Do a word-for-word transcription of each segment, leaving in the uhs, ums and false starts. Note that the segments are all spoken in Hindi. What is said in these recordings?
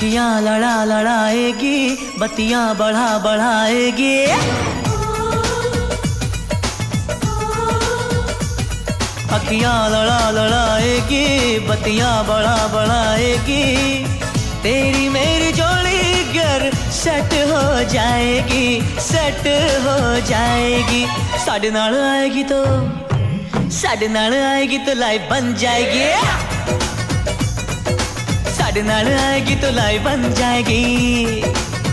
अखियां लड़ा लड़ाएगी, बत्तियां बढ़ा बढ़ाएगी। अखियां लड़ा लड़ाएगी, बत्तियां बढ़ा बढ़ाएगी। तेरी मेरी जोड़ी गर सेट हो जाएगी, सेट हो जाएगी। साडे नाल आएगी तो साडे नाल आएगी तो लाइफ बन जाएगी। साडे नाल आएगी तो लाइफ बन जाएगी।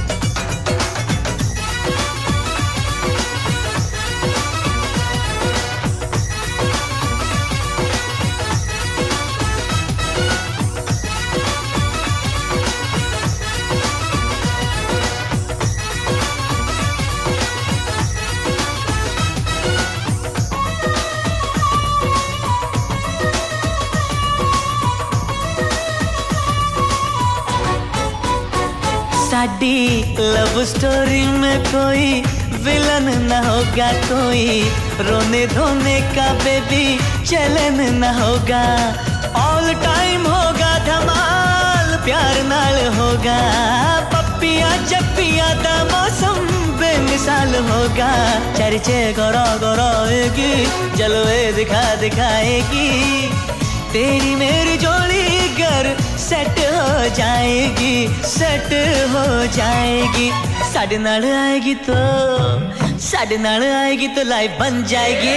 साडी लव स्टोरी में कोई विलन न होगा, कोई रोने धोने का बेबी चलन न होगा। ऑल टाइम होगा धमाल, प्यार नाल होगा। पप्पिया जप्पिया दा मौसम बेमिसाल होगा। चर्चे करो कराएगी, जलवे दिखा दिखाएगी। तेरी मेरी जोड़ी गर सेट हो जाएगी, सेट हो जाएगी। साडे नाल आएगी तो साडे नाल आएगी तो लाइफ बन जाएगी।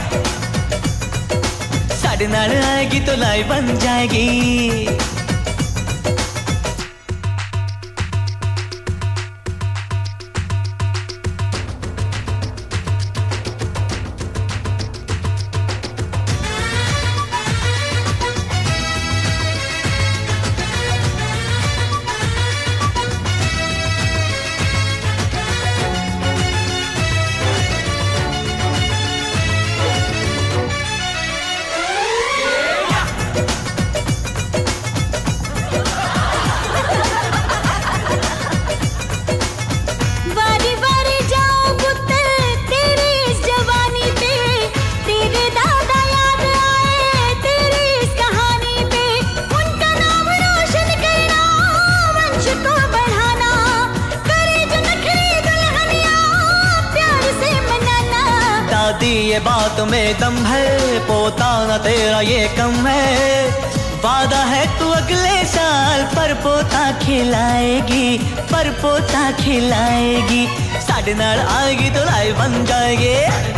साडे नाल आएगी तो लाइफ बन जाएगी। ये बात में दम है, पोता ना तेरा ये कम है। वादा है तू अगले साल पर पोता खिलाएगी, पर पोता खिलाएगी। साडे नाल आएगी तो लाइफ बन जाएगी।